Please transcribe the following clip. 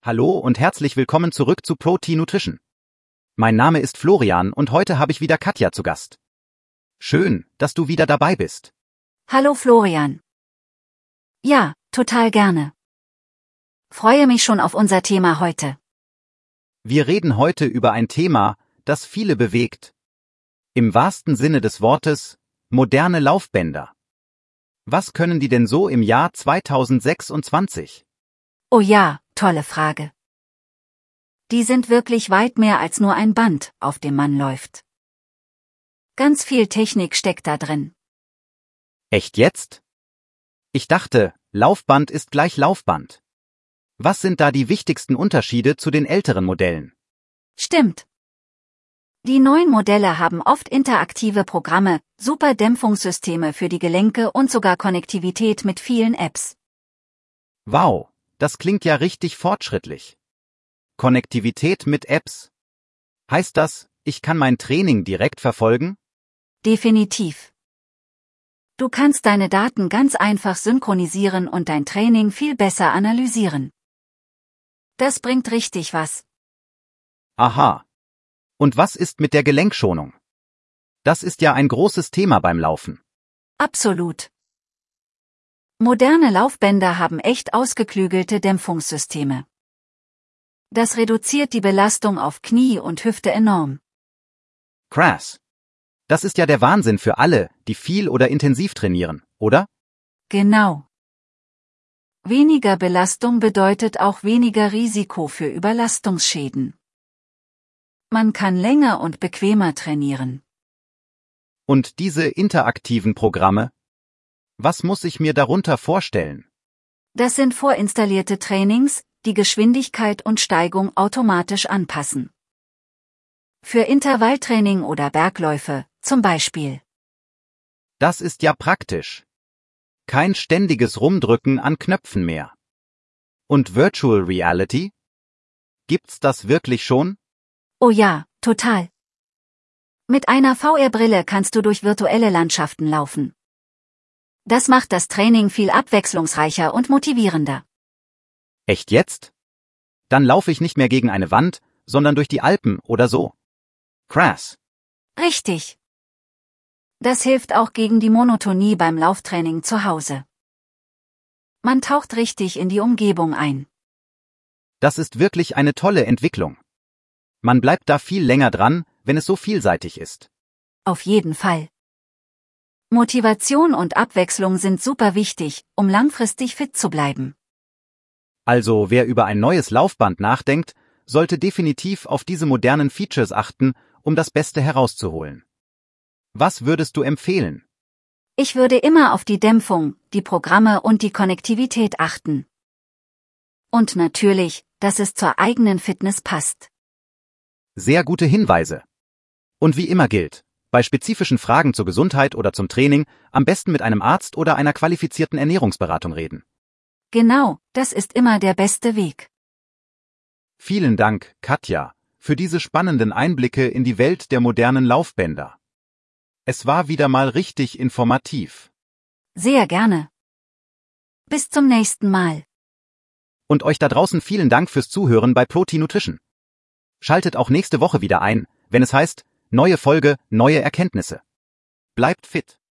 Hallo und herzlich willkommen zurück zu Pro-T Nutrition. Mein Name ist Florian und heute habe ich wieder Katja zu Gast. Schön, dass du wieder dabei bist. Hallo Florian. Ja, total gerne. Freue mich schon auf unser Thema heute. Wir reden heute über ein Thema, das viele bewegt. Im wahrsten Sinne des Wortes, moderne Laufbänder. Was können die denn so im Jahr 2026? Oh ja, tolle Frage. Die sind wirklich weit mehr als nur ein Band, auf dem man läuft. Ganz viel Technik steckt da drin. Echt jetzt? Ich dachte, Laufband ist gleich Laufband. Was sind da die wichtigsten Unterschiede zu den älteren Modellen? Stimmt. Die neuen Modelle haben oft interaktive Programme, super Dämpfungssysteme für die Gelenke und sogar Konnektivität mit vielen Apps. Wow, das klingt ja richtig fortschrittlich. Konnektivität mit Apps. Heißt das, ich kann mein Training direkt verfolgen? Definitiv. Du kannst deine Daten ganz einfach synchronisieren und dein Training viel besser analysieren. Das bringt richtig was. Aha. Und was ist mit der Gelenkschonung? Das ist ja ein großes Thema beim Laufen. Absolut. Moderne Laufbänder haben echt ausgeklügelte Dämpfungssysteme. Das reduziert die Belastung auf Knie und Hüfte enorm. Krass. Das ist ja der Wahnsinn für alle, die viel oder intensiv trainieren, oder? Genau. Weniger Belastung bedeutet auch weniger Risiko für Überlastungsschäden. Man kann länger und bequemer trainieren. Und diese interaktiven Programme? Was muss ich mir darunter vorstellen? Das sind vorinstallierte Trainings, die Geschwindigkeit und Steigung automatisch anpassen. Für Intervalltraining oder Bergläufe, zum Beispiel. Das ist ja praktisch. Kein ständiges Rumdrücken an Knöpfen mehr. Und Virtual Reality? Gibt's das wirklich schon? Oh ja, total. Mit einer VR-Brille kannst du durch virtuelle Landschaften laufen. Das macht das Training viel abwechslungsreicher und motivierender. Echt jetzt? Dann laufe ich nicht mehr gegen eine Wand, sondern durch die Alpen oder so. Krass. Richtig. Das hilft auch gegen die Monotonie beim Lauftraining zu Hause. Man taucht richtig in die Umgebung ein. Das ist wirklich eine tolle Entwicklung. Man bleibt da viel länger dran, wenn es so vielseitig ist. Auf jeden Fall. Motivation und Abwechslung sind super wichtig, um langfristig fit zu bleiben. Also wer über ein neues Laufband nachdenkt, sollte definitiv auf diese modernen Features achten, um das Beste herauszuholen. Was würdest du empfehlen? Ich würde immer auf die Dämpfung, die Programme und die Konnektivität achten. Und natürlich, dass es zur eigenen Fitness passt. Sehr gute Hinweise. Und wie immer gilt, bei spezifischen Fragen zur Gesundheit oder zum Training am besten mit einem Arzt oder einer qualifizierten Ernährungsberatung reden. Genau, das ist immer der beste Weg. Vielen Dank, Katja, für diese spannenden Einblicke in die Welt der modernen Laufbänder. Es war wieder mal richtig informativ. Sehr gerne. Bis zum nächsten Mal. Und euch da draußen vielen Dank fürs Zuhören bei Pro-T Nutrition. Schaltet auch nächste Woche wieder ein, wenn es heißt, neue Folge, neue Erkenntnisse. Bleibt fit.